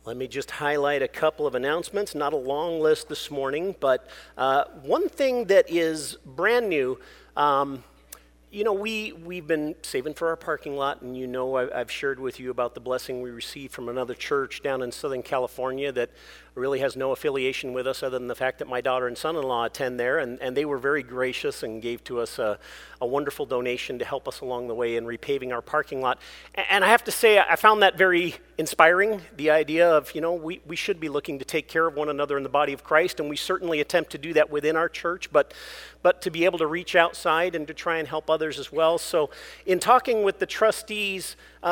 Let me just highlight a couple of announcements. Not a long list this morning, but one thing that is brand new. We've been saving for our parking lot, and I've shared with you about the blessing we received from another church down in Southern California that really has no affiliation with us other than the fact that my daughter and son-in-law attend there, and they were very gracious and gave to us a wonderful donation to help us along the way in repaving our parking lot. And I have to say, I found that very inspiring, the idea of, we should be looking to take care of one another in the body of Christ, and we certainly attempt to do that within our church, but to be able to reach outside and to try and help others as well. So in talking with the trustees,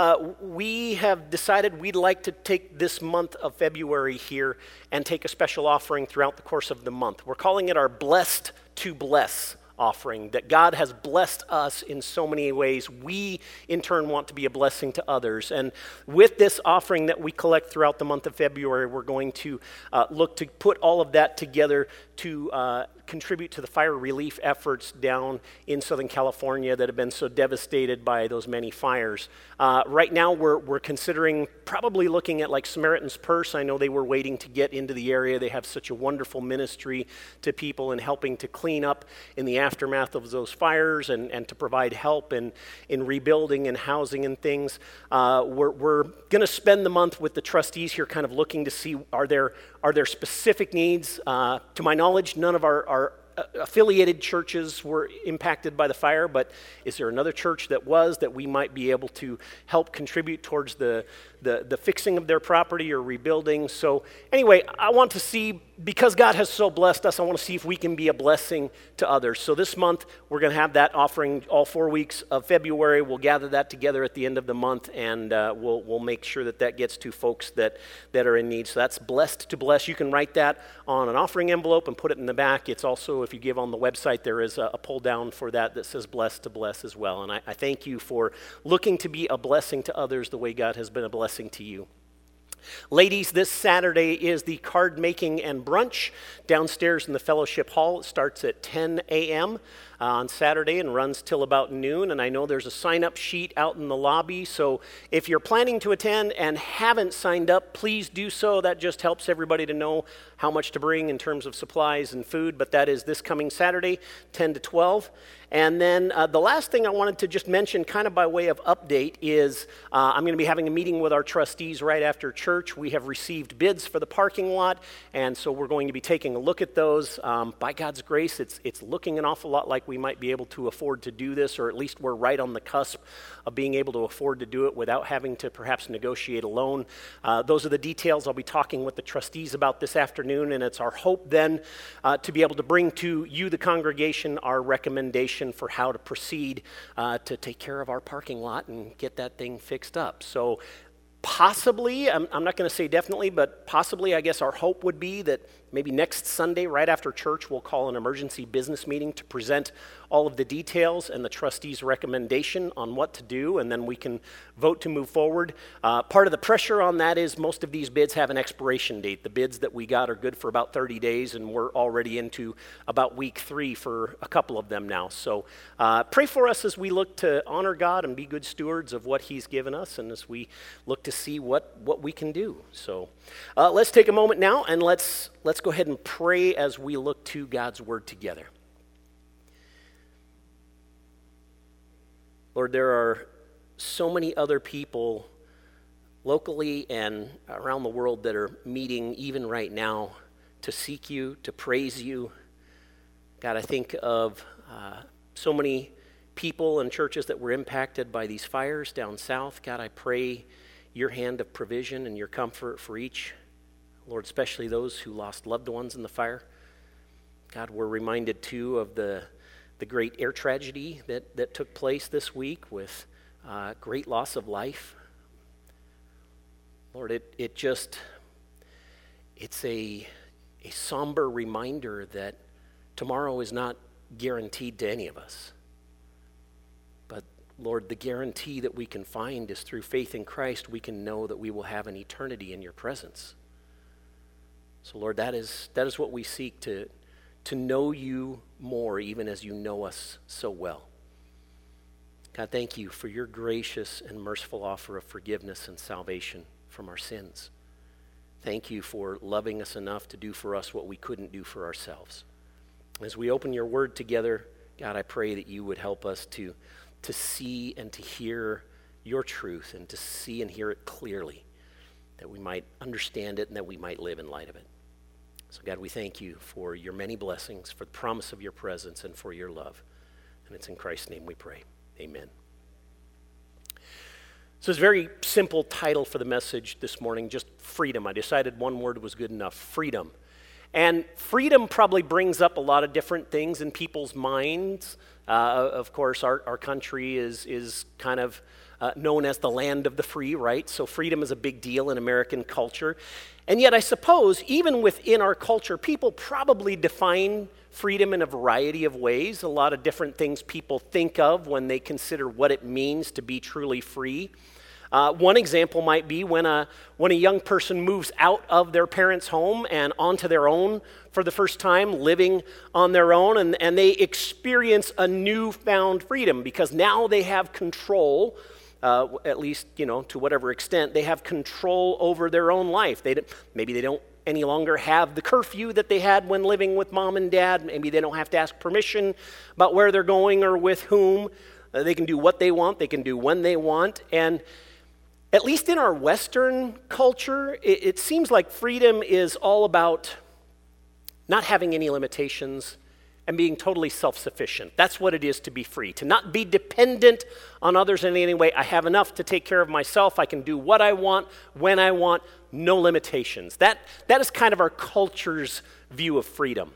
we have decided we'd like to take this month of February here and take a special offering throughout the course of the month. We're calling it our Blessed to Bless offering, that God has blessed us in so many ways. We, in turn, want to be a blessing to others. And with this offering that we collect throughout the month of February, we're going to look to put all of that together to contribute to the fire relief efforts down in Southern California that have been so devastated by those many fires. Right now, we're considering probably looking at like Samaritan's Purse. I know they were waiting to get into the area. They have such a wonderful ministry to people and helping to clean up in the aftermath of those fires and to provide help in rebuilding and housing and things. We're going to spend the month with the trustees here kind of looking to see are there specific needs. To my knowledge, none of our affiliated churches were impacted by the fire, but is there another church that we might be able to help contribute towards the fixing of their property or rebuilding? So anyway, I want to see, because God has so blessed us, I want to see if we can be a blessing to others. So this month, we're going to have that offering all 4 weeks of February. We'll gather that together at the end of the month, and we'll make sure that gets to folks that are in need. So that's Blessed to Bless. You can write that on an offering envelope and put it in the back. It's also, if you give on the website, there is a pull down for that says Blessed to Bless as well. And I thank you for looking to be a blessing to others the way God has been a blessing to you. Ladies, this Saturday is the card making and brunch downstairs in the fellowship hall. It starts at 10 a.m. On Saturday and runs till about noon. And I know there's a sign-up sheet out in the lobby. So if you're planning to attend and haven't signed up, please do so. That just helps everybody to know how much to bring in terms of supplies and food. But that is this coming Saturday, 10 to 12. And then the last thing I wanted to just mention, kind of by way of update, is I'm going to be having a meeting with our trustees right after church. We have received bids for the parking lot, and so we're going to be taking a look at those. By God's grace, it's looking an awful lot like we might be able to afford to do this, or at least we're right on the cusp of being able to afford to do it without having to perhaps negotiate a loan. Those are the details I'll be talking with the trustees about this afternoon, and it's our hope then to be able to bring to you, the congregation, our recommendation for how to proceed to take care of our parking lot and get that thing fixed up. So possibly, I'm not going to say definitely, but possibly, I guess our hope would be that maybe next Sunday, right after church, we'll call an emergency business meeting to present all of the details and the trustees' recommendation on what to do, and then we can vote to move forward. Part of the pressure on that is most of these bids have an expiration date. The bids that we got are good for about 30 days, and we're already into about week 3 for a couple of them now. So pray for us as we look to honor God and be good stewards of what He's given us, and as we look to see what we can do. So let's take a moment now, and let's go ahead and pray as we look to God's Word together. Lord, there are so many other people locally and around the world that are meeting even right now to seek you, to praise you. God, I think of so many people and churches that were impacted by these fires down south. God, I pray your hand of provision and your comfort for each. Lord, especially those who lost loved ones in the fire. God, we're reminded too of the great air tragedy that took place this week with great loss of life. Lord, it's a somber reminder that tomorrow is not guaranteed to any of us. But Lord, the guarantee that we can find is through faith in Christ, we can know that we will have an eternity in your presence. So Lord, that is what we seek, to know you more, even as you know us so well. God, thank you for your gracious and merciful offer of forgiveness and salvation from our sins. Thank you for loving us enough to do for us what we couldn't do for ourselves. As we open your word together, God, I pray that you would help us to see and to hear your truth and to see and hear it clearly, that we might understand it and that we might live in light of it. So God, we thank you for your many blessings, for the promise of your presence, and for your love. And it's in Christ's name we pray. Amen. So it's a very simple title for the message this morning, just freedom. I decided one word was good enough, freedom. And freedom probably brings up a lot of different things in people's minds. Of course, our country is kind of known as the land of the free, right? So freedom is a big deal in American culture. And yet I suppose even within our culture, people probably define freedom in a variety of ways. A lot of different things people think of when they consider what it means to be truly free. One example might be when a young person moves out of their parents' home and onto their own for the first time, living on their own, and they experience a newfound freedom because now they have control, at least, to whatever extent, they have control over their own life. Maybe they don't any longer have the curfew that they had when living with mom and dad. Maybe they don't have to ask permission about where they're going or with whom. They can do what they want. They can do when they want. And at least in our Western culture, it seems like freedom is all about not having any limitations and being totally self-sufficient. That's what it is to be free, to not be dependent on others in any way. I have enough to take care of myself. I can do what I want, when I want, no limitations. That is kind of our culture's view of freedom.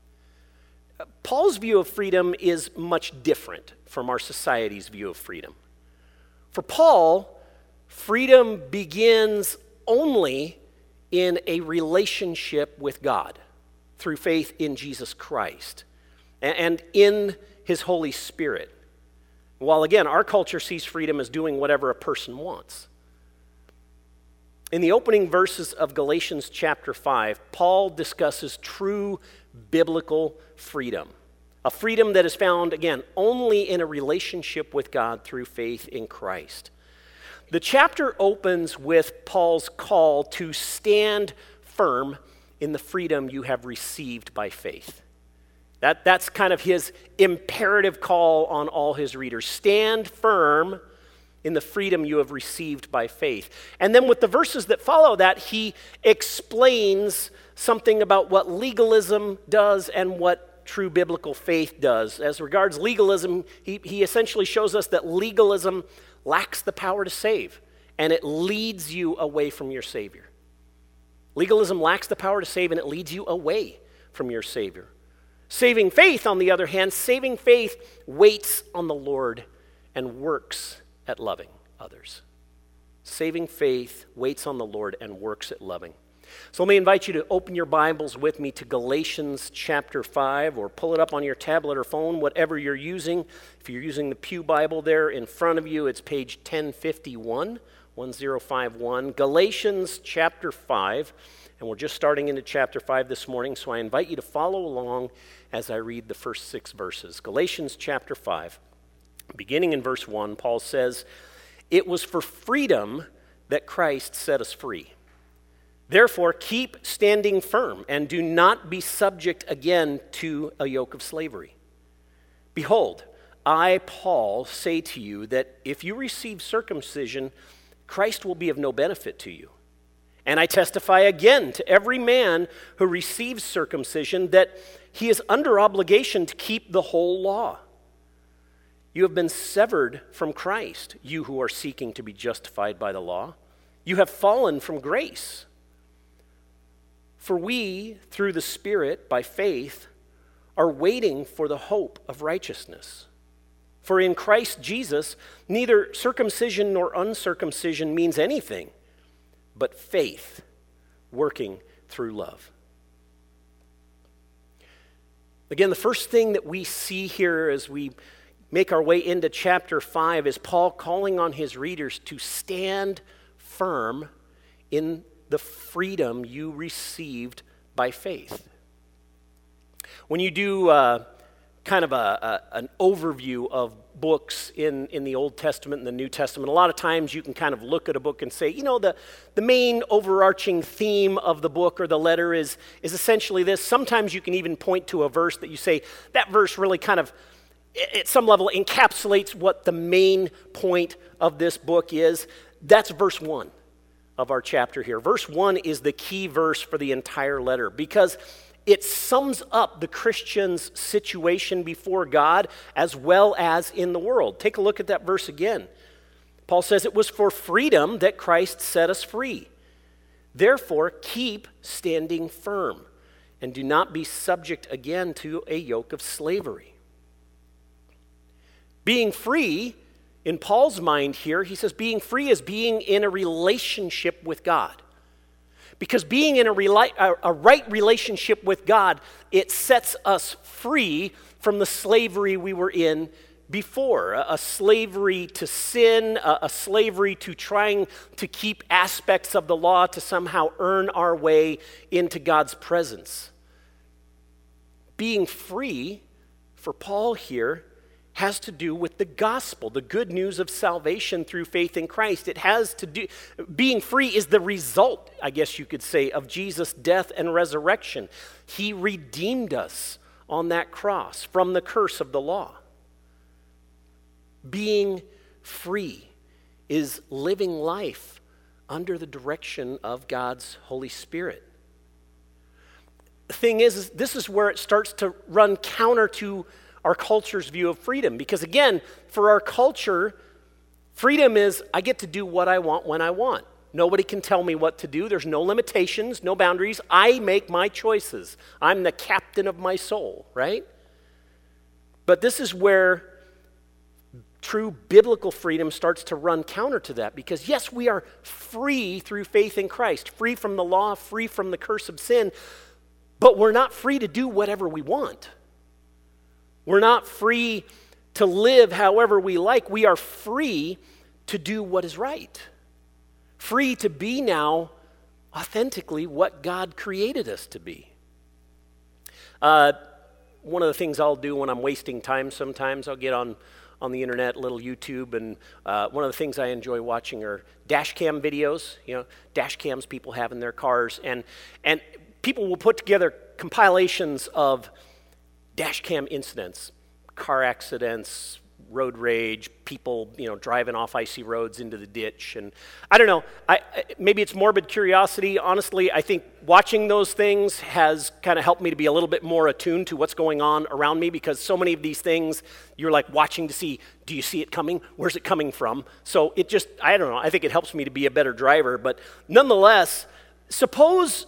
Paul's view of freedom is much different from our society's view of freedom. For Paul, freedom begins only in a relationship with God through faith in Jesus Christ and in his Holy Spirit. While again, our culture sees freedom as doing whatever a person wants. In the opening verses of Galatians chapter 5, Paul discusses true biblical freedom. A freedom that is found, again, only in a relationship with God through faith in Christ. The chapter opens with Paul's call to stand firm in the freedom you have received by faith. That's kind of his imperative call on all his readers. Stand firm in the freedom you have received by faith. And then with the verses that follow that, he explains something about what legalism does and what true biblical faith does. As regards legalism, he essentially shows us that legalism lacks the power to save, and it leads you away from your Savior. Legalism lacks the power to save, and it leads you away from your Savior. Saving faith, on the other hand, saving faith waits on the Lord and works at loving others. Saving faith waits on the Lord and works at loving. So let me invite you to open your Bibles with me to Galatians chapter 5, or pull it up on your tablet or phone, whatever you're using. If you're using the Pew Bible there in front of you, it's page 1051, 1051. Galatians chapter 5, and we're just starting into chapter 5 this morning, so I invite you to follow along as I read the first 6 verses. Galatians chapter 5, beginning in verse 1, Paul says, "It was for freedom that Christ set us free. Therefore, keep standing firm and do not be subject again to a yoke of slavery. Behold, I, Paul, say to you that if you receive circumcision, Christ will be of no benefit to you. And I testify again to every man who receives circumcision that he is under obligation to keep the whole law. You have been severed from Christ, you who are seeking to be justified by the law. You have fallen from grace. For we, through the Spirit, by faith, are waiting for the hope of righteousness. For in Christ Jesus, neither circumcision nor uncircumcision means anything, but faith working through love." Again, the first thing that we see here as we make our way into chapter 5 is Paul calling on his readers to stand firm in the freedom you received by faith. When you do kind of an overview of books in the Old Testament and the New Testament. A lot of times you can kind of look at a book and say, the main overarching theme of the book or the letter is essentially this. Sometimes you can even point to a verse that you say, that verse really kind of, at some level, encapsulates what the main point of this book is. That's verse 1 of our chapter here. Verse 1 is the key verse for the entire letter because it sums up the Christian's situation before God as well as in the world. Take a look at that verse again. Paul says, "It was for freedom that Christ set us free. Therefore, keep standing firm and do not be subject again to a yoke of slavery." Being free, in Paul's mind here, he says being free is being in a relationship with God. Because being in a right relationship with God, it sets us free from the slavery we were in before. A slavery to sin, a slavery to trying to keep aspects of the law to somehow earn our way into God's presence. Being free, for Paul here, has to do with the gospel, the good news of salvation through faith in Christ. It has to do, being free is the result, I guess you could say, of Jesus' death and resurrection. He redeemed us on that cross from the curse of the law. Being free is living life under the direction of God's Holy Spirit. The thing is this is where it starts to run counter to our culture's view of freedom. Because again, for our culture, freedom is I get to do what I want when I want. Nobody can tell me what to do. There's no limitations, no boundaries. I make my choices. I'm the captain of my soul, right? But this is where true biblical freedom starts to run counter to that. Because yes, we are free through faith in Christ, free from the law, free from the curse of sin, but we're not free to do whatever we want. We're not free to live however we like. We are free to do what is right. Free to be now authentically what God created us to be. One of the things I'll do when I'm wasting time sometimes, I'll get on the internet, a little YouTube, and one of the things I enjoy watching are dash cam videos, dash cams people have in their cars, and people will put together compilations of dash cam incidents, car accidents, road rage, people, driving off icy roads into the ditch. And I don't know, maybe it's morbid curiosity. Honestly, I think watching those things has kind of helped me to be a little bit more attuned to what's going on around me, because so many of these things you're like watching to see, do you see it coming? Where's it coming from? So it just, I don't know, I think it helps me to be a better driver. But nonetheless, suppose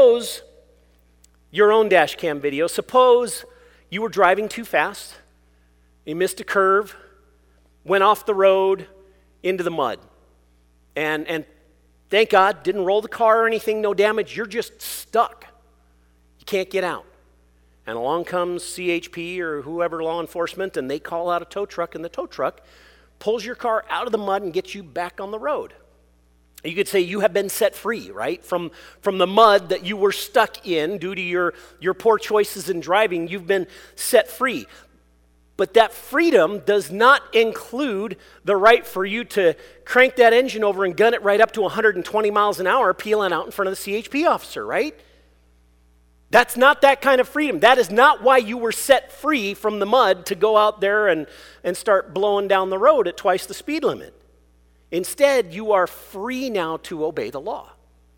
your own dash cam video, suppose you were driving too fast, you missed a curve, went off the road into the mud, and thank God, didn't roll the car or anything, no damage, you're just stuck. You can't get out. And along comes CHP or whoever, law enforcement, and they call out a tow truck, and the tow truck pulls your car out of the mud and gets you back on the road. You could say you have been set free, right? From the mud that you were stuck in due to your poor choices in driving, you've been set free. But that freedom does not include the right for you to crank that engine over and gun it right up to 120 miles an hour, peeling out in front of the CHP officer, right? That's not that kind of freedom. That is not why you were set free from the mud to go out there and start blowing down the road at twice the speed limit. Instead, you are free now to obey the law.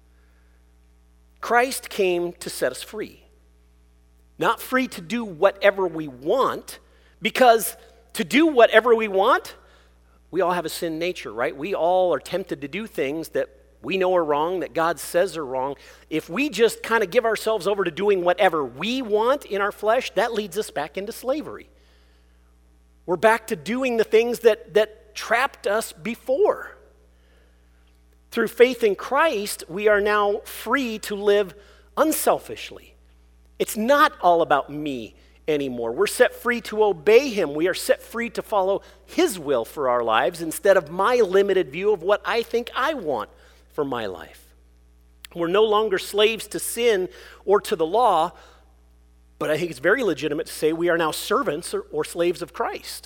Christ came to set us free. Not free to do whatever we want, because to do whatever we want, we all have a sin nature, right? We all are tempted to do things that we know are wrong, that God says are wrong. If we just kind of give ourselves over to doing whatever we want in our flesh, that leads us back into slavery. We're back to doing the things that trapped us before. Through faith in Christ, we are now free to live unselfishly. It's not all about me anymore. We're set free to obey Him. We are set free to follow His will for our lives instead of my limited view of what I think I want for my life. We're no longer slaves to sin or to the law, But I think it's very legitimate to say we are now servants or slaves of Christ.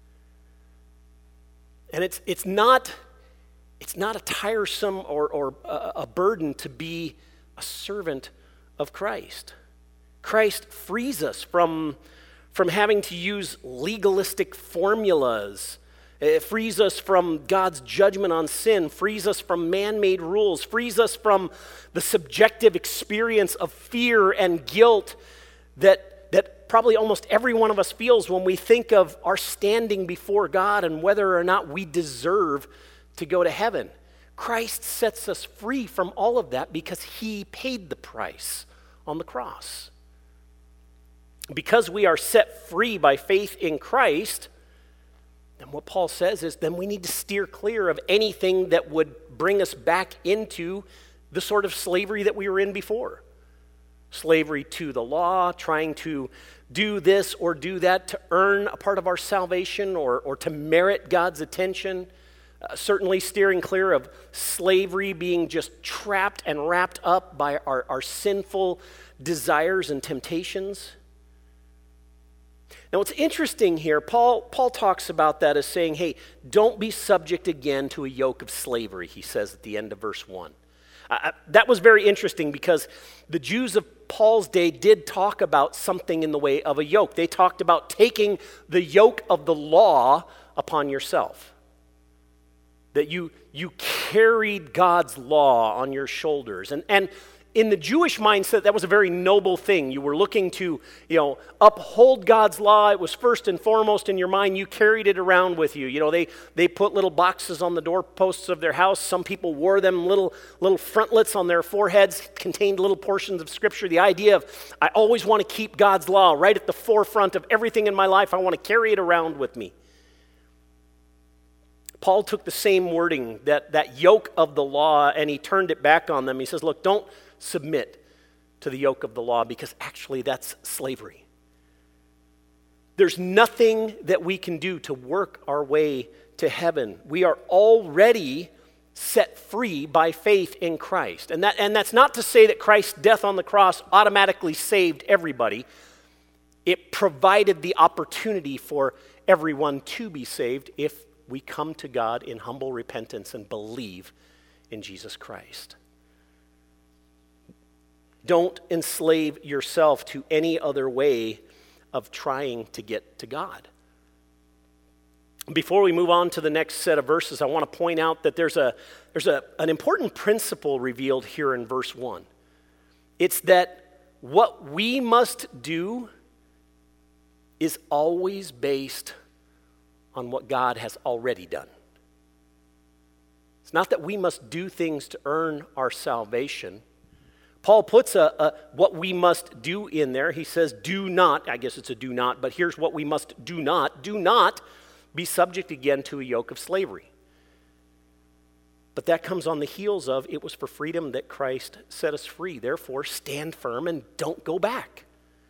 And it's not a tiresome or a burden to be a servant of Christ. Christ frees us from having to use legalistic formulas. It frees us from God's judgment on sin, frees us from man-made rules, frees us from the subjective experience of fear and guilt that probably almost every one of us feels when we think of our standing before God and whether or not we deserve to go to heaven. Christ sets us free from all of that because he paid the price on the cross. Because we are set free by faith in Christ, then what Paul says is then we need to steer clear of anything that would bring us back into the sort of slavery that we were in before. Slavery to the law, trying to do this or do that to earn a part of our salvation or to merit God's attention. Certainly steering clear of slavery, being just trapped and wrapped up by our sinful desires and temptations. Now what's interesting here, Paul talks about that as saying, hey, don't be subject again to a yoke of slavery, he says at the end of verse 1. That was very interesting because the Jews of Paul's day did talk about something in the way of a yoke. They talked about taking the yoke of the law upon yourself. That you carried God's law on your shoulders. And in the Jewish mindset, that was a very noble thing. You were looking to, uphold God's law. It was first and foremost in your mind. You carried it around with you. They put little boxes on the doorposts of their house. Some people wore them little frontlets on their foreheads, contained little portions of Scripture. The idea of, I always want to keep God's law right at the forefront of everything in my life. I want to carry it around with me. Paul took the same wording, that yoke of the law, and he turned it back on them. He says, look, don't submit to the yoke of the law because actually that's slavery. There's nothing that we can do to work our way to heaven. We are already set free by faith in Christ. And that's not to say that Christ's death on the cross automatically saved everybody. It provided the opportunity for everyone to be saved if we come to God in humble repentance and believe in Jesus Christ. Don't enslave yourself to any other way of trying to get to God. Before we move on to the next set of verses, I want to point out that there's an important principle revealed here in verse 1. It's that what we must do is always based on what God has already done. It's not that we must do things to earn our salvation. Paul puts what we must do in there. He says, do not, I guess it's a do not, but here's what we must do not be subject again to a yoke of slavery. But that comes on the heels of, it was for freedom that Christ set us free. Therefore, stand firm and don't go back.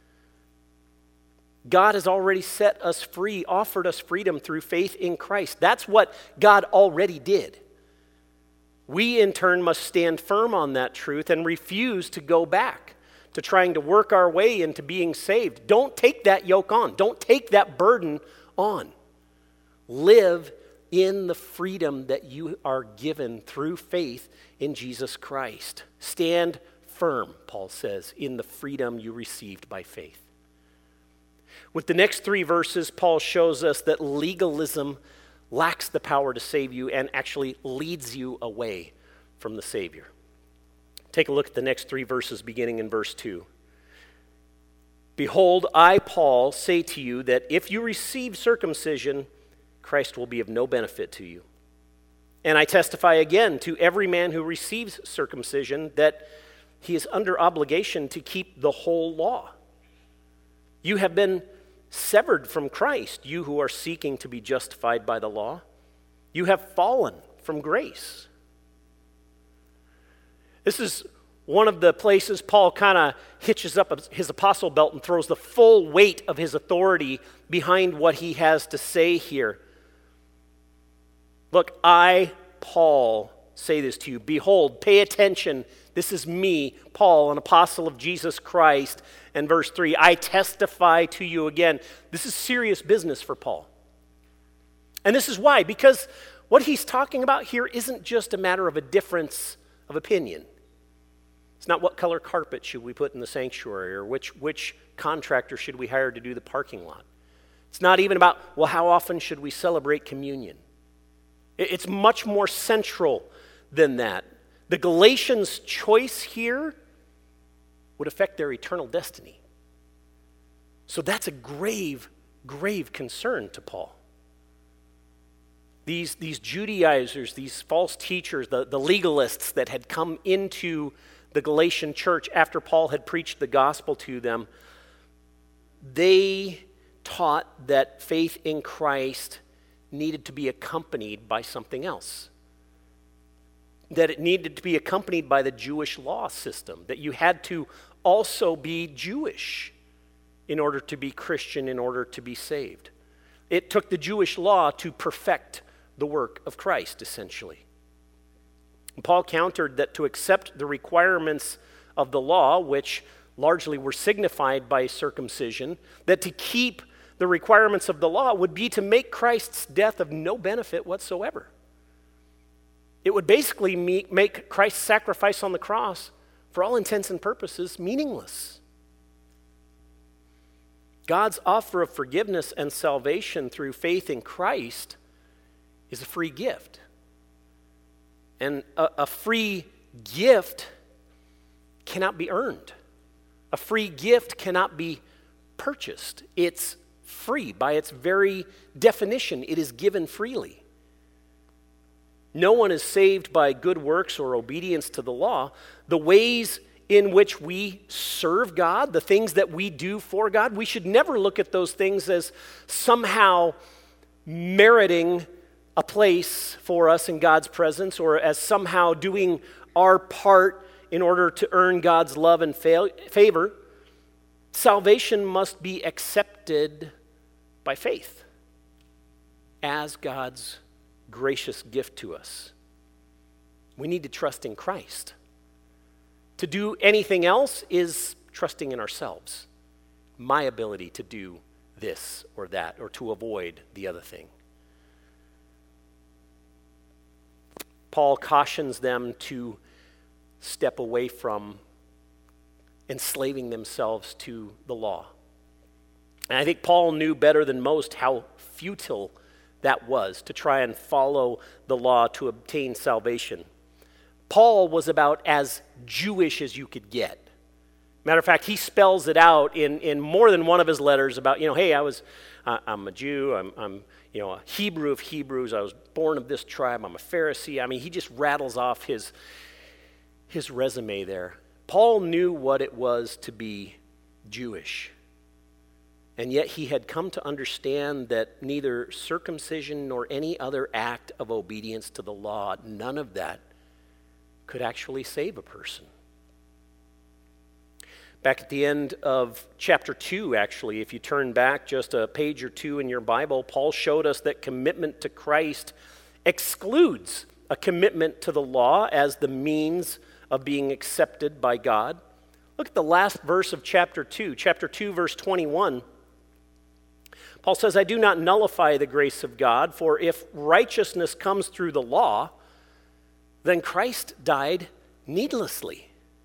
God has already set us free, offered us freedom through faith in Christ. That's what God already did. We, in turn, must stand firm on that truth and refuse to go back to trying to work our way into being saved. Don't take that yoke on. Don't take that burden on. Live in the freedom that you are given through faith in Jesus Christ. Stand firm, Paul says, in the freedom you received by faith. With the next 3 verses, Paul shows us that legalism lacks the power to save you and actually leads you away from the Savior. Take a look at the next 3 verses beginning in verse 2. Behold, I, Paul, say to you that if you receive circumcision, Christ will be of no benefit to you. And I testify again to every man who receives circumcision that he is under obligation to keep the whole law. You have been severed from Christ, you who are seeking to be justified by the law. You have fallen from grace. This is one of the places Paul kind of hitches up his apostle belt and throws the full weight of his authority behind what he has to say here. Look, I, Paul, say this to you. Behold, pay attention This is me, Paul, an apostle of Jesus Christ. And verse 3, I testify to you again. This is serious business for Paul. And this is why, because what he's talking about here isn't just a matter of a difference of opinion. It's not what color carpet should we put in the sanctuary, or which contractor should we hire to do the parking lot. It's not even about, well, how often should we celebrate communion? It's much more central than that. The Galatians' choice here would affect their eternal destiny. So that's a grave, grave concern to Paul. These Judaizers, these false teachers, the legalists that had come into the Galatian church after Paul had preached the gospel to them, they taught that faith in Christ needed to be accompanied by something else. That it needed to be accompanied by the Jewish law system, that you had to also be Jewish in order to be Christian, in order to be saved. It took the Jewish law to perfect the work of Christ, essentially. And Paul countered that to accept the requirements of the law, which largely were signified by circumcision, that to keep the requirements of the law would be to make Christ's death of no benefit whatsoever. It would basically make Christ's sacrifice on the cross, for all intents and purposes, meaningless. God's offer of forgiveness and salvation through faith in Christ is a free gift. And a free gift cannot be earned. A free gift cannot be purchased. It's free. By its very definition, it is given freely. No one is saved by good works or obedience to the law. The ways in which we serve God, the things that we do for God, we should never look at those things as somehow meriting a place for us in God's presence, or as somehow doing our part in order to earn God's love and favor. Salvation must be accepted by faith as God's gracious gift to us. We need to trust in Christ. To do anything else is trusting in ourselves, my ability to do this or that, or to avoid the other thing. Paul cautions them to step away from enslaving themselves to the law. And I think Paul knew better than most how futile that was, to try and follow the law to obtain salvation. Paul was about as Jewish as you could get. Matter of fact, he spells it out in more than one of his letters about, hey, I'm a Jew, I'm a Hebrew of Hebrews, I was born of this tribe, I'm a Pharisee. I mean, he just rattles off his resume there. Paul knew what it was to be Jewish. And yet he had come to understand that neither circumcision nor any other act of obedience to the law, none of that could actually save a person. Back at the end of chapter 2, actually, if you turn back just a page or two in your Bible, Paul showed us that commitment to Christ excludes a commitment to the law as the means of being accepted by God. Look at the last verse of chapter 2, verse 21. Paul says, I do not nullify the grace of God, for if righteousness comes through the law, then Christ died needlessly.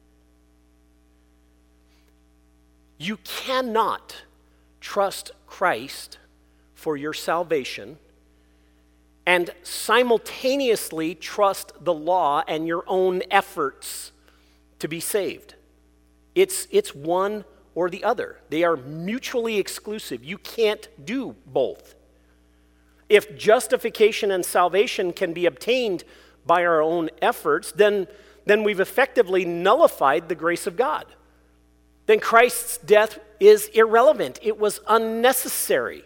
You cannot trust Christ for your salvation and simultaneously trust the law and your own efforts to be saved. It's one or the other. They are mutually exclusive. You can't do both. If justification and salvation can be obtained by our own efforts, then we've effectively nullified the grace of God. Then Christ's death is irrelevant. It was unnecessary.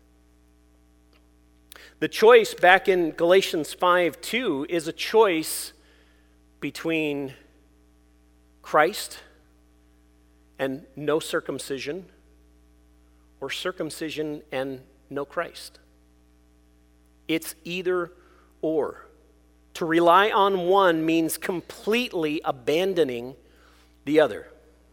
The choice back in Galatians 5:2 is a choice between Christ and no circumcision, or circumcision and no Christ. It's either or. To rely on one means completely abandoning the other.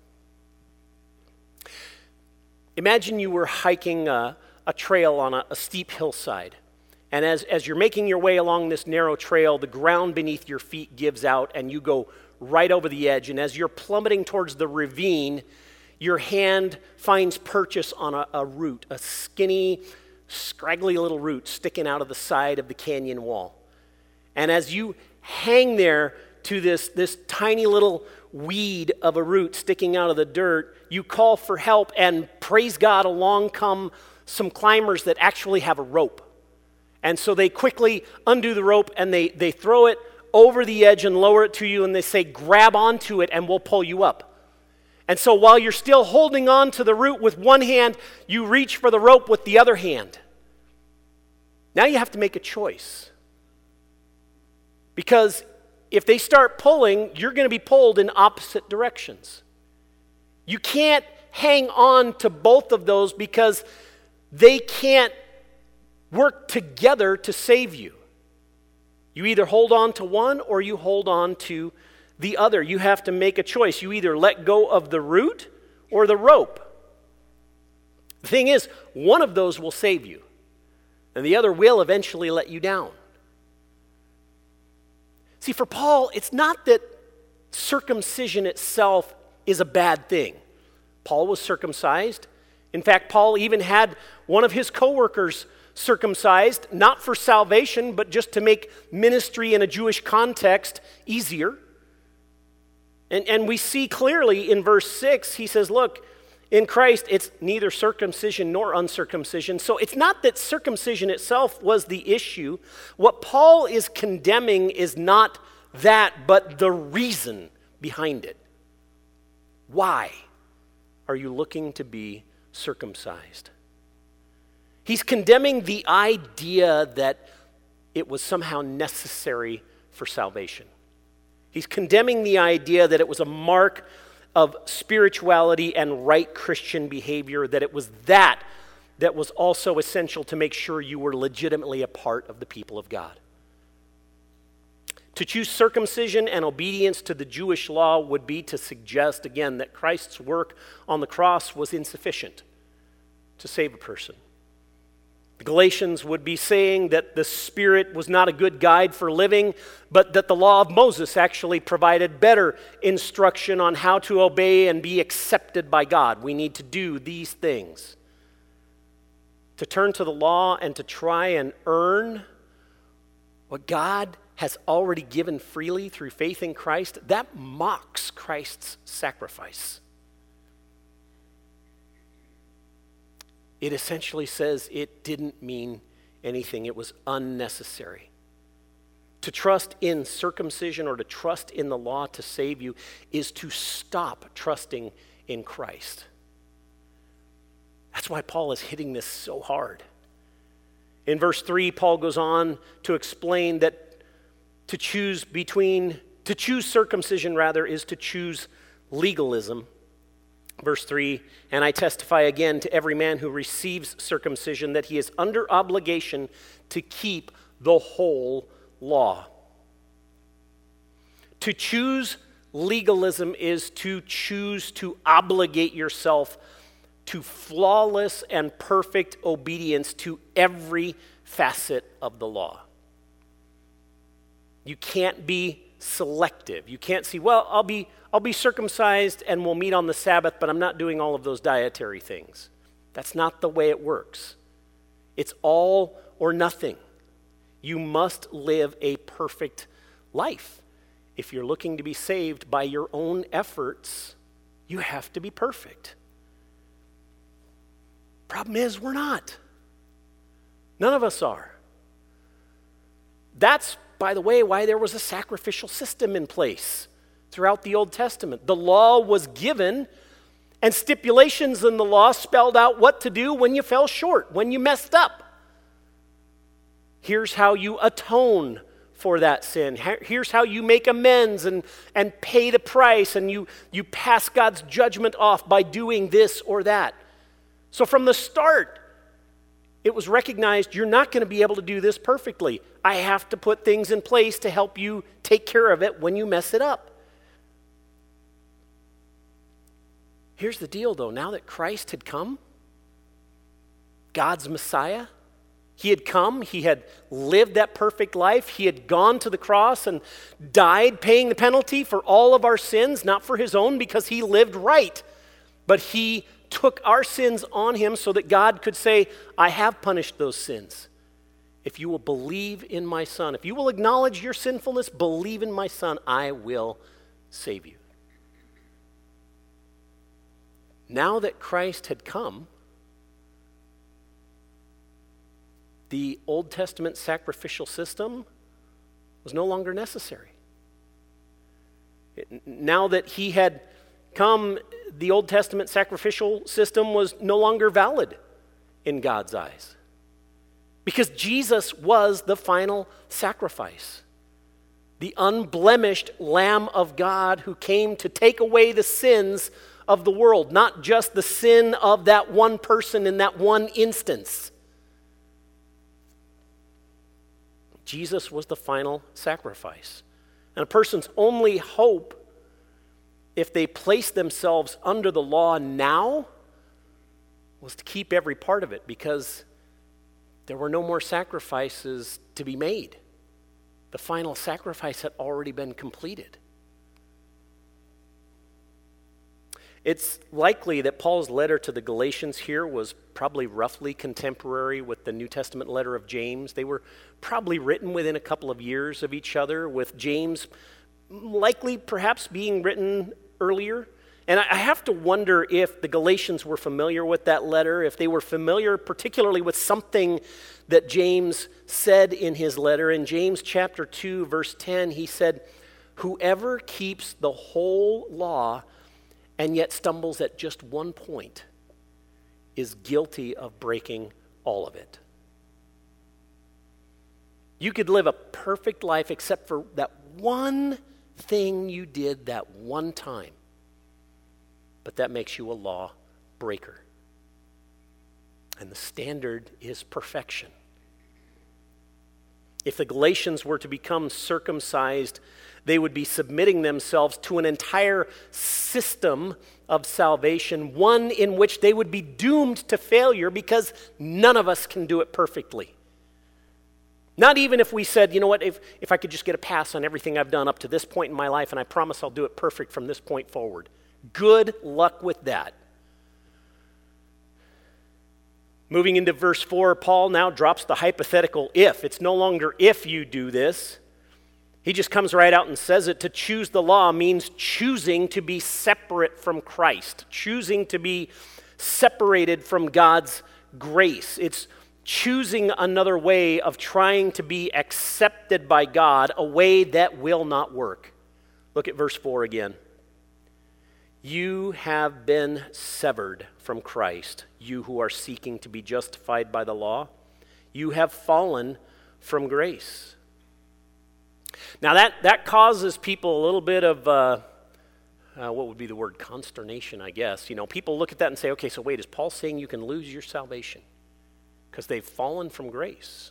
Imagine you were hiking a trail on a steep hillside. And as you're making your way along this narrow trail, the ground beneath your feet gives out and you go right over the edge. And as you're plummeting towards the ravine, your hand finds purchase on a root, a skinny, scraggly little root sticking out of the side of the canyon wall. And as you hang there to this tiny little weed of a root sticking out of the dirt, you call for help, and praise God, along come some climbers that actually have a rope. And so they quickly undo the rope and they throw it over the edge and lower it to you, and they say, grab onto it and we'll pull you up. And so while you're still holding on to the root with one hand, you reach for the rope with the other hand. Now you have to make a choice. Because if they start pulling, you're going to be pulled in opposite directions. You can't hang on to both of those because they can't work together to save you. You either hold on to one or you hold on to the other. You have to make a choice. You either let go of the root or the rope. The thing is, one of those will save you, and the other will eventually let you down. See, for Paul, it's not that circumcision itself is a bad thing. Paul was circumcised. In fact, Paul even had one of his co-workers circumcised, not for salvation, but just to make ministry in a Jewish context easier. And we see clearly in verse 6, he says, look, in Christ, it's neither circumcision nor uncircumcision. So it's not that circumcision itself was the issue. What Paul is condemning is not that, but the reason behind it. Why are you looking to be circumcised? He's condemning the idea that it was somehow necessary for salvation. He's condemning the idea that it was a mark of spirituality and right Christian behavior, that it was that was also essential to make sure you were legitimately a part of the people of God. To choose circumcision and obedience to the Jewish law would be to suggest, again, that Christ's work on the cross was insufficient to save a person. The Galatians would be saying that the Spirit was not a good guide for living, but that the law of Moses actually provided better instruction on how to obey and be accepted by God. We need to do these things. To turn to the law and to try and earn what God has already given freely through faith in Christ, that mocks Christ's sacrifice. It essentially says it didn't mean anything. It was unnecessary. To trust in circumcision or to trust in the law to save you is to stop trusting in Christ. That's why Paul is hitting this so hard. In verse 3, Paul goes on to explain that to choose circumcision is to choose legalism. Verse 3, and I testify again to every man who receives circumcision that he is under obligation to keep the whole law. To choose legalism is to choose to obligate yourself to flawless and perfect obedience to every facet of the law. You can't be selective. You can't see, well, I'll be circumcised and we'll meet on the Sabbath, but I'm not doing all of those dietary things. That's not the way it works. It's all or nothing. You must live a perfect life. If you're looking to be saved by your own efforts, you have to be perfect. Problem is, we're not. None of us are. That's, by the way, why there was a sacrificial system in place throughout the Old Testament. The law was given, and stipulations in the law spelled out what to do when you fell short, when you messed up. Here's how you atone for that sin. Here's how you make amends and pay the price, and you pass God's judgment off by doing this or that. So from the start, It was recognized, you're not going to be able to do this perfectly. I have to put things in place to help you take care of it when you mess it up. Here's the deal, though. Now that Christ had come, God's Messiah, he had come, he had lived that perfect life, he had gone to the cross and died, paying the penalty for all of our sins, not for his own because he lived right, but he took our sins on him so that God could say, I have punished those sins. If you will believe in my Son, if you will acknowledge your sinfulness, believe in my Son, I will save you. Now that Christ had come, the Old Testament sacrificial system was no longer necessary. Now that he had come, the Old Testament sacrificial system was no longer valid in God's eyes. Because Jesus was the final sacrifice. The unblemished Lamb of God who came to take away the sins of the world, not just the sin of that one person in that one instance. Jesus was the final sacrifice. And a person's only hope, if they place themselves under the law now, was to keep every part of it, because there were no more sacrifices to be made. The final sacrifice had already been completed. It's likely that Paul's letter to the Galatians here was probably roughly contemporary with the New Testament letter of James. They were probably written within a couple of years of each other, with James likely perhaps being written earlier. And I have to wonder if the Galatians were familiar with that letter, if they were familiar particularly with something that James said in his letter. In James chapter 2, verse 10, he said, "Whoever keeps the whole law and yet stumbles at just one point is guilty of breaking all of it." You could live a perfect life except for that one thing you did that one time, but that makes you a law breaker. And the standard is perfection. If the Galatians were to become circumcised, they would be submitting themselves to an entire system of salvation, one in which they would be doomed to failure because none of us can do it perfectly. Not even if we said, you know what, if I could just get a pass on everything I've done up to this point in my life and I promise I'll do it perfect from this point forward. Good luck with that. Moving into verse 4, Paul now drops the hypothetical if. It's no longer if you do this. He just comes right out and says it. To choose the law means choosing to be separate from Christ, choosing to be separated from God's grace. It's choosing another way of trying to be accepted by God, a way that will not work. Look at verse 4 again. You have been severed from Christ, you who are seeking to be justified by the law. You have fallen from grace. Now that causes people a little bit of, what would be the word, consternation, I guess. You know, people look at that and say, okay, so wait, is Paul saying you can lose your salvation because they've fallen from grace?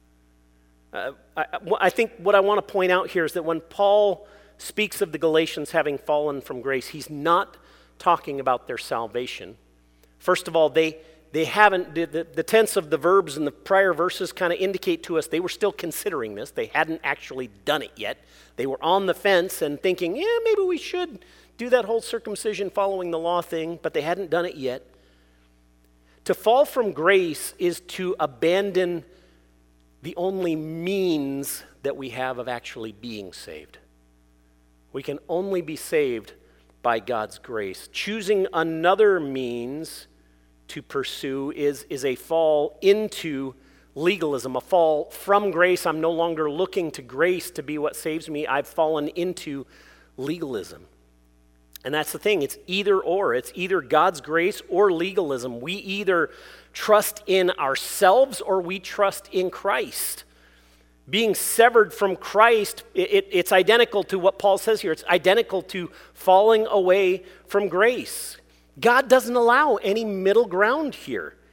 I think what I want to point out here is that when Paul speaks of the Galatians having fallen from grace, he's not talking about their salvation. First of all, they haven't, the tense of the verbs in the prior verses kind of indicate to us they were still considering this. They hadn't actually done it yet. They were on the fence and thinking, yeah, maybe we should do that whole circumcision following the law thing, but they hadn't done it yet. To fall from grace is to abandon the only means that we have of actually being saved. We can only be saved by God's grace. Choosing another means to pursue is a fall into legalism, a fall from grace. I'm no longer looking to grace to be what saves me. I've fallen into legalism. And that's the thing. It's either or. It's either God's grace or legalism. We either trust in ourselves or we trust in Christ. Being severed from Christ, it's identical to what Paul says here. It's identical to falling away from grace. God doesn't allow any middle ground here.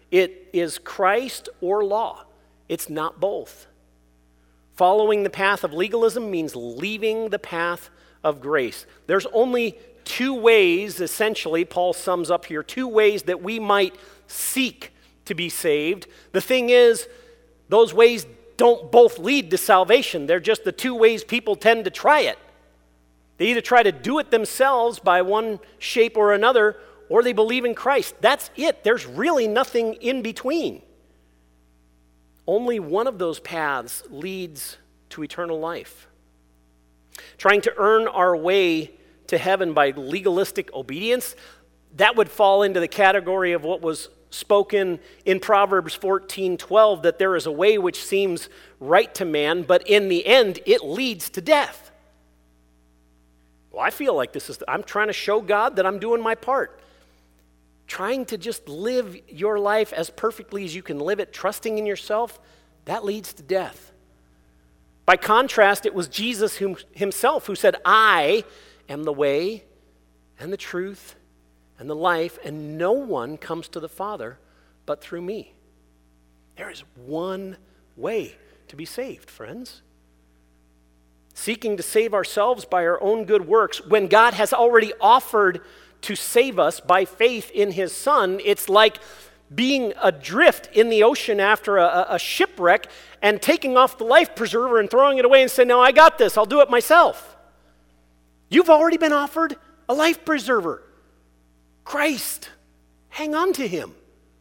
It is Christ or law. It's not both. Following the path of legalism means leaving the path of grace. There's only two ways, essentially, Paul sums up here, two ways that we might seek to be saved. The thing is, those ways don't both lead to salvation. They're just the two ways people tend to try it. They either try to do it themselves by one shape or another, or they believe in Christ. That's it. There's really nothing in between. Only one of those paths leads to eternal life. Trying to earn our way to heaven by legalistic obedience, that would fall into the category of what was spoken in Proverbs 14:12, that there is a way which seems right to man, but in the end it leads to death. Well, I feel like I'm trying to show God that I'm doing my part. Trying to just live your life as perfectly as you can live it, trusting in yourself, that leads to death. By contrast, it was Jesus himself who said, I am the way and the truth and the life, and no one comes to the Father but through me. There is one way to be saved, friends. Seeking to save ourselves by our own good works, when God has already offered to save us by faith in his Son, it's like being adrift in the ocean after a shipwreck and taking off the life preserver and throwing it away and saying, no, I got this, I'll do it myself. You've already been offered a life preserver. Christ. Hang on to him.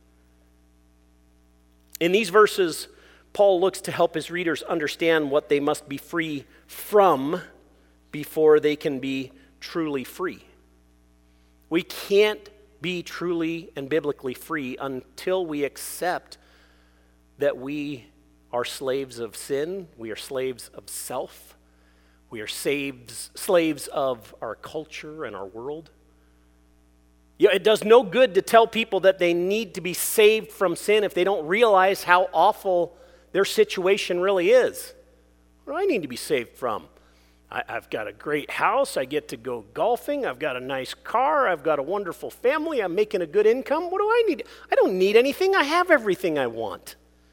In these verses, Paul looks to help his readers understand what they must be free from before they can be truly free. We can't be truly and biblically free until we accept that we are slaves of sin, we are slaves of self, we are slaves of our culture and our world. It does no good to tell people that they need to be saved from sin if they don't realize how awful their situation really is. What do I need to be saved from? I've got a great house, I get to go golfing, I've got a nice car, I've got a wonderful family, I'm making a good income. What do I need? I don't need anything, I have everything I want.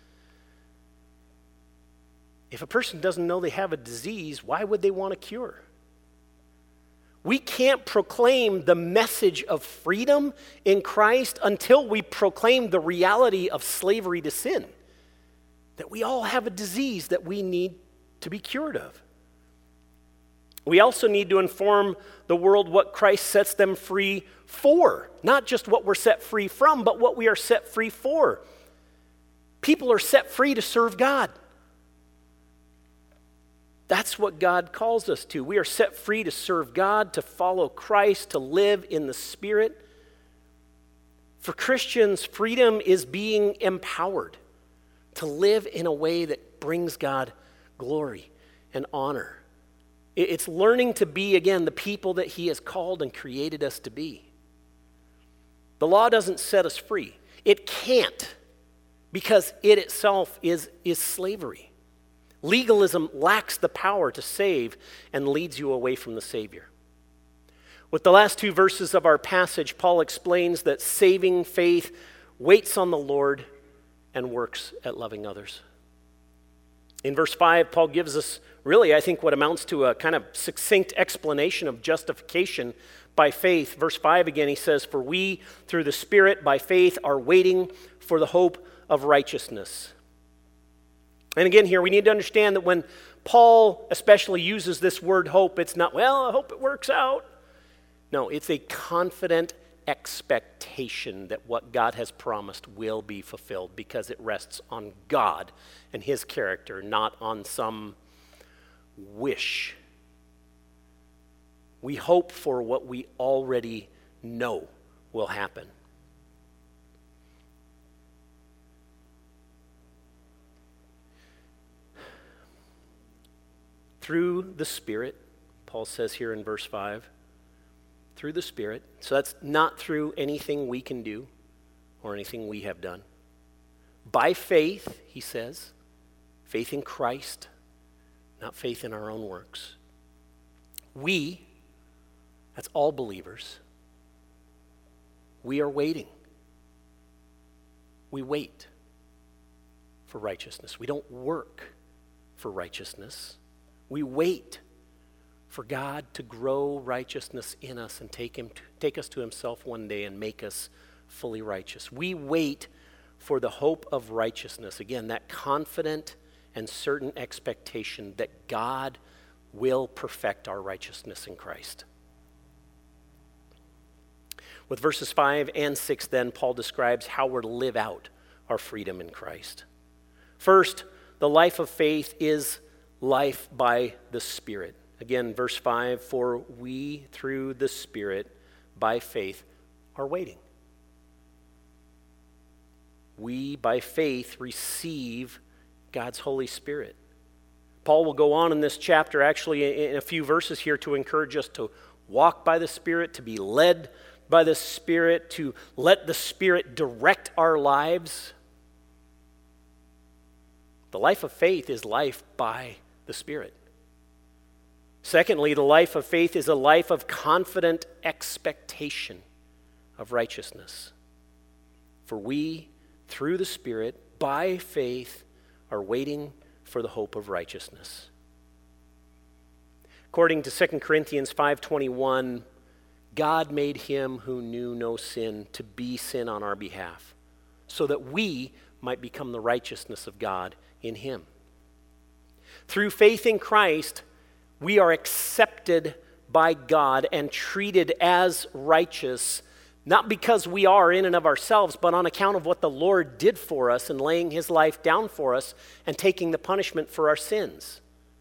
If a person doesn't know they have a disease, why would they want a cure? We can't proclaim the message of freedom in Christ until we proclaim the reality of slavery to sin. That we all have a disease that we need to be cured of. We also need to inform the world what Christ sets them free for. Not just what we're set free from, but what we are set free for. People are set free to serve God. That's what God calls us to. We are set free to serve God, to follow Christ, to live in the Spirit. For Christians, freedom is being empowered to live in a way that brings God glory and honor. It's learning to be, again, the people that he has called and created us to be. The law doesn't set us free. It can't, because it itself is slavery. Legalism lacks the power to save and leads you away from the Savior. With the last two verses of our passage, Paul explains that saving faith waits on the Lord and works at loving others. In verse 5, Paul gives us really, I think, what amounts to a kind of succinct explanation of justification by faith. Verse 5 again, he says, "For we, through the Spirit, by faith, are waiting for the hope of righteousness." And again here, we need to understand that when Paul especially uses this word hope, it's not, well, I hope it works out. No, it's a confident expectation that what God has promised will be fulfilled because it rests on God and his character, not on some wish. We hope for what we already know will happen. Through the Spirit, Paul says here in verse 5, through the Spirit. So that's not through anything we can do or anything we have done. By faith, he says, faith in Christ, not faith in our own works. We, that's all believers, we are waiting. We wait for righteousness. We don't work for righteousness. We wait for God to grow righteousness in us and take us to himself one day and make us fully righteous. We wait for the hope of righteousness. Again, that confident and certain expectation that God will perfect our righteousness in Christ. With verses 5 and 6 then, Paul describes how we're to live out our freedom in Christ. First, the life of faith is life by the Spirit. Again, verse 5, for we through the Spirit by faith are waiting. We by faith receive God's Holy Spirit. Paul will go on in this chapter, actually in a few verses here, to encourage us to walk by the Spirit, to be led by the Spirit, to let the Spirit direct our lives. The life of faith is life by the Spirit. Secondly, the life of faith is a life of confident expectation of righteousness. For we, through the Spirit, by faith, are waiting for the hope of righteousness. According to 2 Corinthians 5:21, God made him who knew no sin to be sin on our behalf, so that we might become the righteousness of God in him. Through faith in Christ, we are accepted by God and treated as righteous, not because we are in and of ourselves, but on account of what the Lord did for us in laying his life down for us and taking the punishment for our sins.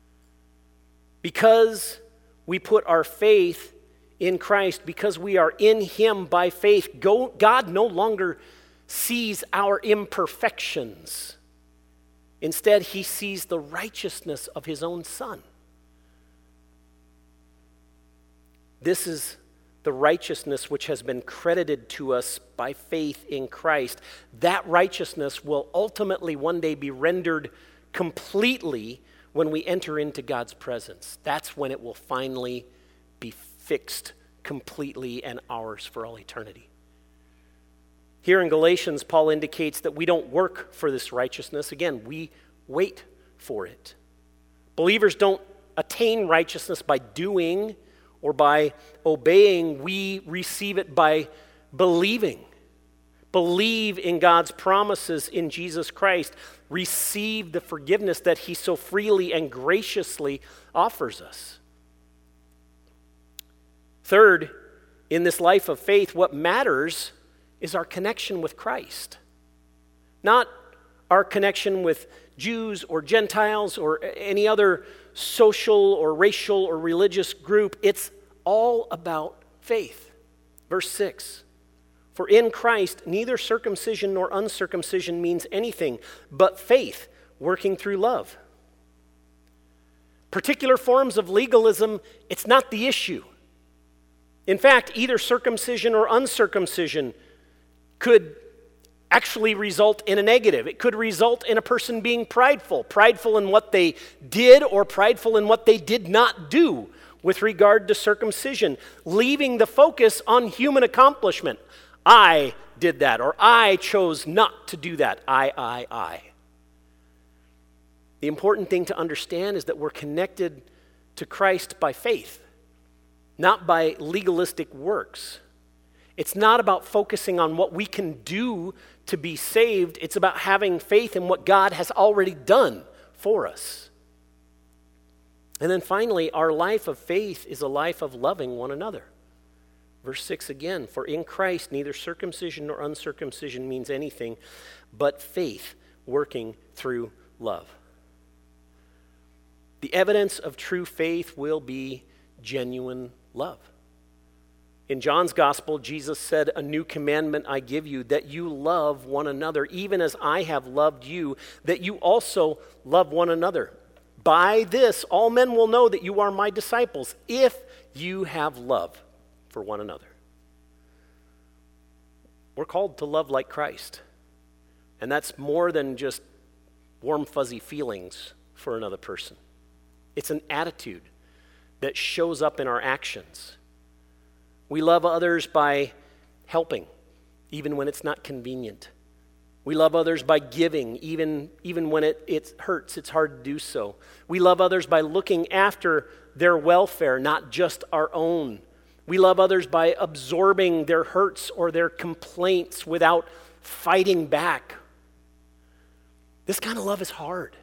Because we put our faith in Christ, because we are in him by faith, God no longer sees our imperfections. Instead, he sees the righteousness of his own Son. This is the righteousness which has been credited to us by faith in Christ. That righteousness will ultimately one day be rendered completely when we enter into God's presence. That's when it will finally be fixed completely and ours for all eternity. Here in Galatians, Paul indicates that we don't work for this righteousness. Again, we wait for it. Believers don't attain righteousness by doing or by obeying. We receive it by believing. Believe in God's promises in Jesus Christ. Receive the forgiveness that he so freely and graciously offers us. Third, in this life of faith, what matters is our connection with Christ. Not our connection with Jews or Gentiles or any other social or racial or religious group. It's all about faith. Verse 6, for in Christ neither circumcision nor uncircumcision means anything, but faith working through love. Particular forms of legalism, it's not the issue. In fact, either circumcision or uncircumcision could actually result in a negative. It could result in a person being prideful in what they did or prideful in what they did not do with regard to circumcision, leaving the focus on human accomplishment. I did that, or I chose not to do that. I. The important thing to understand is that we're connected to Christ by faith, not by legalistic works. It's not about focusing on what we can do to be saved. It's about having faith in what God has already done for us. And then finally, our life of faith is a life of loving one another. Verse 6 again, for in Christ neither circumcision nor uncircumcision means anything, but faith working through love. The evidence of true faith will be genuine love. In John's gospel, Jesus said, a new commandment I give you, that you love one another, even as I have loved you, that you also love one another. By this, all men will know that you are my disciples, if you have love for one another. We're called to love like Christ. And that's more than just warm, fuzzy feelings for another person. It's an attitude that shows up in our actions. We love others by helping, even when it's not convenient. We love others by giving, even when it hurts, it's hard to do so. We love others by looking after their welfare, not just our own. We love others by absorbing their hurts or their complaints without fighting back. This kind of love is hard.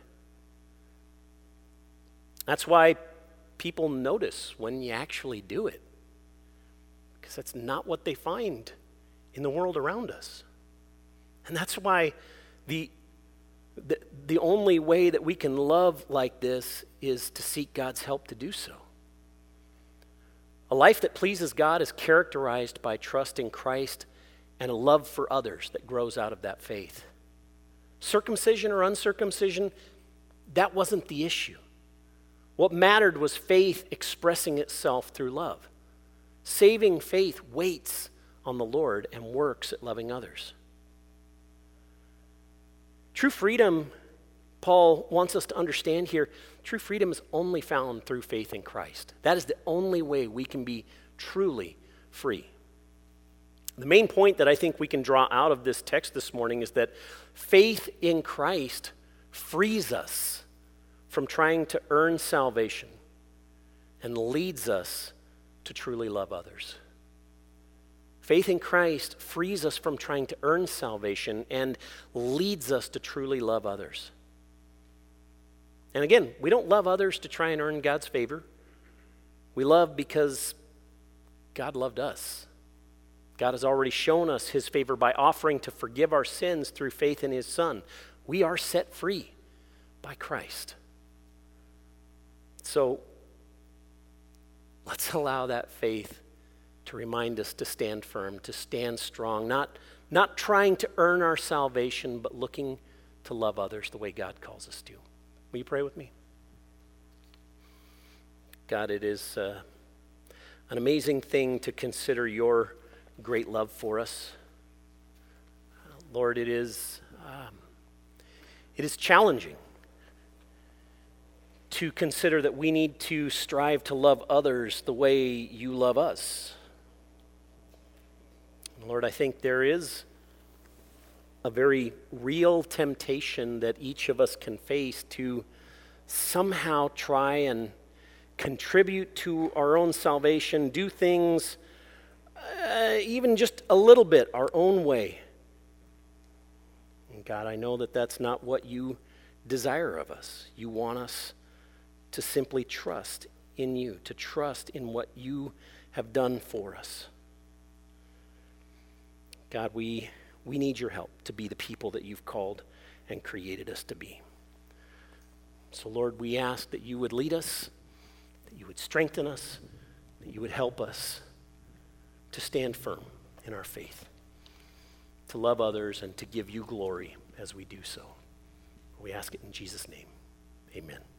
That's why people notice when you actually do it, because that's not what they find in the world around us. And that's why the only way that we can love like this is to seek God's help to do so. A life that pleases God is characterized by trust in Christ and a love for others that grows out of that faith. Circumcision or uncircumcision, that wasn't the issue. What mattered was faith expressing itself through love. Saving faith waits on the Lord and works at loving others. True freedom, Paul wants us to understand here, true freedom is only found through faith in Christ. That is the only way we can be truly free. The main point that I think we can draw out of this text this morning is that faith in Christ frees us from trying to earn salvation and leads us to truly love others. Faith in Christ frees us from trying to earn salvation and leads us to truly love others. And again, we don't love others to try and earn God's favor. We love because God loved us. God has already shown us his favor by offering to forgive our sins through faith in his Son. We are set free by Christ. So let's allow that faith to remind us to stand firm, to stand strong, not trying to earn our salvation, but looking to love others the way God calls us to. Will you pray with me? God, it is an amazing thing to consider your great love for us. Lord, it is challenging to consider that we need to strive to love others the way you love us. Lord, I think there is a very real temptation that each of us can face to somehow try and contribute to our own salvation, do things even just a little bit our own way. And God, I know that that's not what you desire of us. You want us to simply trust in you, to trust in what you have done for us. God, we need your help to be the people that you've called and created us to be. So, Lord, we ask that you would lead us, that you would strengthen us, that you would help us to stand firm in our faith, to love others, and to give you glory as we do so. We ask it in Jesus' name. Amen.